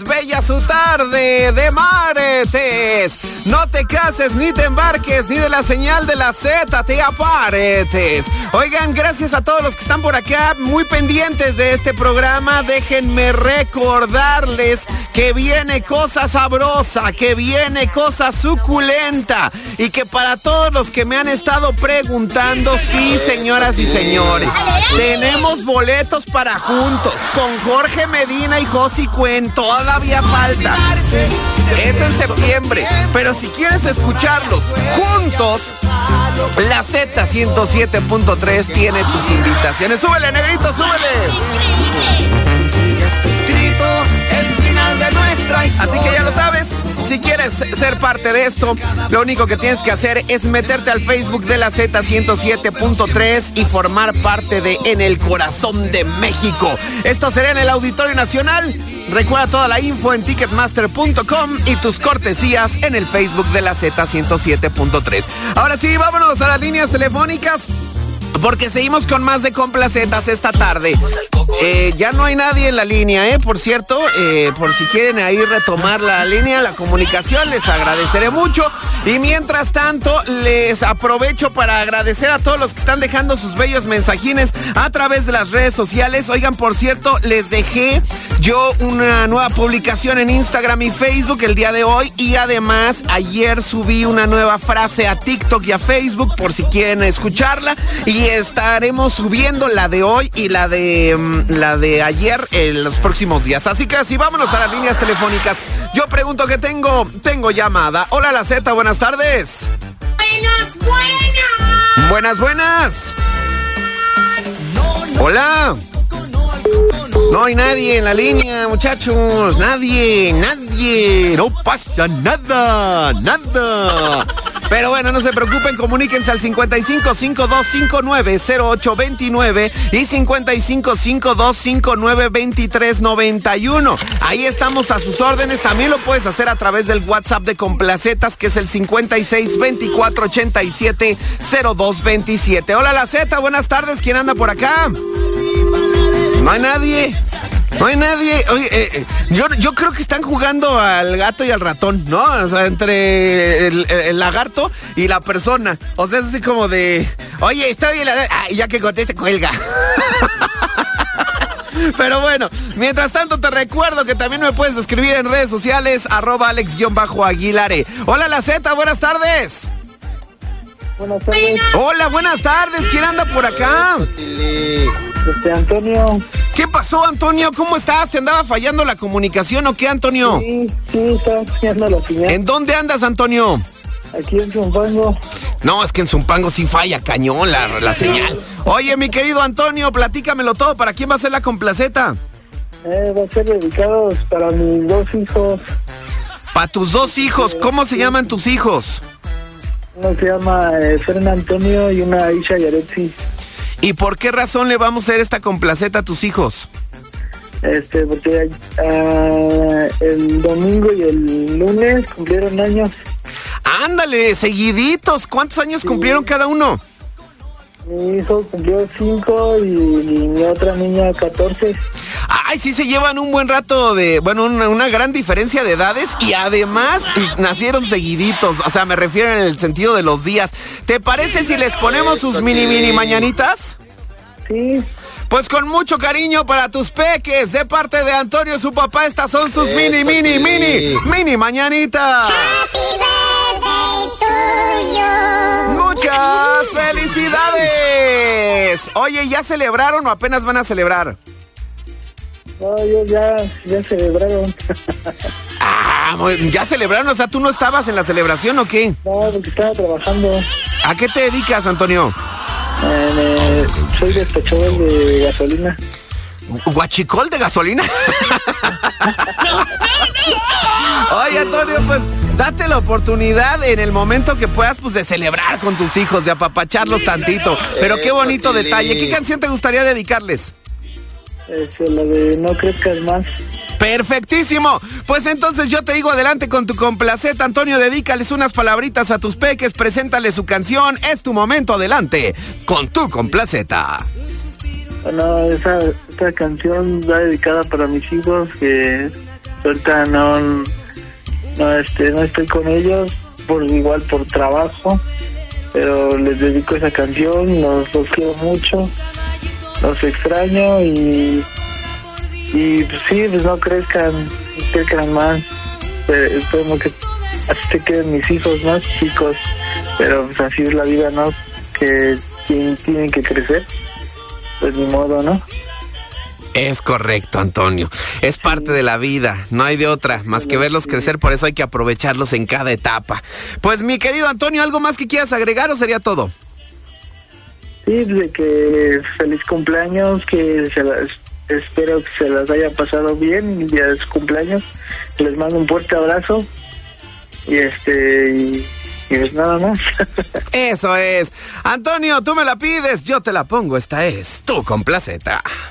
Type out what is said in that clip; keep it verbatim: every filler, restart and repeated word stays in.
más bella su tarde de martes. No te cases ni te embarques, ni de la señal de la Z te apartes. Oigan, gracias a todos los que están por acá, muy pendientes de este programa. Déjenme recordarles que viene cosa sabrosa, que viene cosa suculenta, y que para todos los que me han estado preguntando, sí, señoras y señores, tenemos boletos para Juntos con Jorge Medina y Josi Cuen. Todavía falta, es en septiembre, pero si quieres escucharlos juntos, la Z ciento siete punto tres tiene tus invitaciones. Súbele, negrito, súbele. Así que ya lo sabes, si quieres ser parte de esto, lo único que tienes que hacer es meterte al Facebook de la Z ciento siete punto tres y formar parte de En el Corazón de México. Esto será en el Auditorio Nacional. Recuerda toda la info en ticketmaster punto com y tus cortesías en el Facebook de la Z ciento siete punto tres. Ahora sí, vámonos a las líneas telefónicas, porque seguimos con más de Complacetas esta tarde. Eh, ya no hay nadie en la línea, ¿eh? Por cierto, eh, por si quieren ahí retomar la línea, la comunicación, les agradeceré mucho. Y mientras tanto, les aprovecho para agradecer a todos los que están dejando sus bellos mensajines a través de las redes sociales. Oigan, por cierto, les dejé yo una nueva publicación en Instagram y Facebook el día de hoy. Y además, ayer subí una nueva frase a TikTok y a Facebook, por si quieren escucharla. Y estaremos subiendo la de hoy y la de um, la de ayer en los próximos días. Así que así, vámonos a las líneas telefónicas. Yo pregunto que tengo, tengo llamada. Hola, la Z, buenas tardes. Buenas, buenas. Buenas, buenas. Hola. No hay nadie en la línea, muchachos. Nadie, nadie. No pasa nada, nada. Pero bueno, no se preocupen, comuníquense al cincuenta y cinco, cincuenta y dos cincuenta y nueve, cero ocho veintinueve y cincuenta y cinco, cincuenta y dos cincuenta y nueve, veintitrés noventa y uno. Ahí estamos a sus órdenes. También lo puedes hacer a través del WhatsApp de Complacetas, que es el cincuenta y seis, veinticuatro, ochenta y siete, cero dos veintisiete. Hola, la Z, buenas tardes. ¿Quién anda por acá? No hay nadie. No hay nadie. Oye, eh, eh, yo, yo creo que están jugando al gato y al ratón, ¿no? O sea, entre el, el, el lagarto y la persona. O sea, es así como de, oye, está bien la... Ah, y ya que conteste, cuelga. Pero bueno, mientras tanto te recuerdo que también me puedes escribir en redes sociales, arroba alex-aguilare. Hola, la Z, buenas tardes. Buenas tardes. Hola, buenas tardes. ¿Quién anda por acá? Este, Antonio. ¿Qué pasó, Antonio? ¿Cómo estás? ¿Te andaba fallando la comunicación o qué, Antonio? Sí, sí, estaba fallando la señal. ¿En dónde andas, Antonio? Aquí en Zumpango. No, es que en Zumpango sí falla cañón la, la señal. Oye, mi querido Antonio, platícamelo todo. ¿Para quién va a ser la complaceta? Eh, va a ser dedicado para mis dos hijos. Para tus dos hijos. ¿Cómo se llaman tus hijos? Uno se llama eh, Fern Antonio y una Isha Yaretsi. ¿Y por qué razón le vamos a hacer esta complaceta a tus hijos? Este, porque uh, el domingo y el lunes cumplieron años. Ándale, seguiditos. ¿Cuántos años sí. cumplieron cada uno? Mi hijo cumplió cinco y, y mi otra niña catorce. Ay, sí se llevan un buen rato de, bueno, una, una gran diferencia de edades y además nacieron seguiditos. O sea, me refiero en el sentido de los días. ¿Te parece si les ponemos sus mini, mini mañanitas? Sí. Pues con mucho cariño para tus peques, de parte de Antonio, su papá, estas son sus mini, mini, mini, mini mañanitas. ¡Muchas felicidades! Oye, ¿ya celebraron o apenas van a celebrar? No, yo ya, ya celebraron. Ah, ¿ya celebraron? O sea, ¿tú no estabas en la celebración o qué? No, porque estaba trabajando. ¿A qué te dedicas, Antonio? Eh, eh, soy despachador de gasolina. ¿Guachicol de gasolina? Oye, Antonio, pues date la oportunidad en el momento que puedas, pues, de celebrar con tus hijos, de apapacharlos tantito. Pero qué bonito detalle. ¿Qué canción te gustaría dedicarles? Es la de No Crezcas Más. Perfectísimo. Pues entonces yo te digo, adelante con tu complaceta, Antonio. Dedícales unas palabritas a tus peques, preséntale su canción. Es tu momento, adelante con tu complaceta. Bueno, esa, esta canción va dedicada para mis hijos que ahorita no, no, este, no estoy con ellos, por igual por trabajo, pero les dedico esa canción, los, los quiero mucho, los extraño y, y pues sí, pues no crezcan, no crezcan más, espero que así se queden mis hijos más chicos, pero pues así es la vida, ¿no? Que tienen, tienen que crecer, pues ni modo, ¿no? Es correcto, Antonio. Es parte de la vida, no hay de otra más que verlos crecer, por eso hay que aprovecharlos en cada etapa. Pues mi querido Antonio, ¿algo más que quieras agregar o sería todo? Sí, de que feliz cumpleaños, que se las, espero que se las haya pasado bien el día de su cumpleaños. Les mando un fuerte abrazo y este y, y pues nada más. Eso es. Antonio, tú me la pides, yo te la pongo. Esta es Tu Complaceta.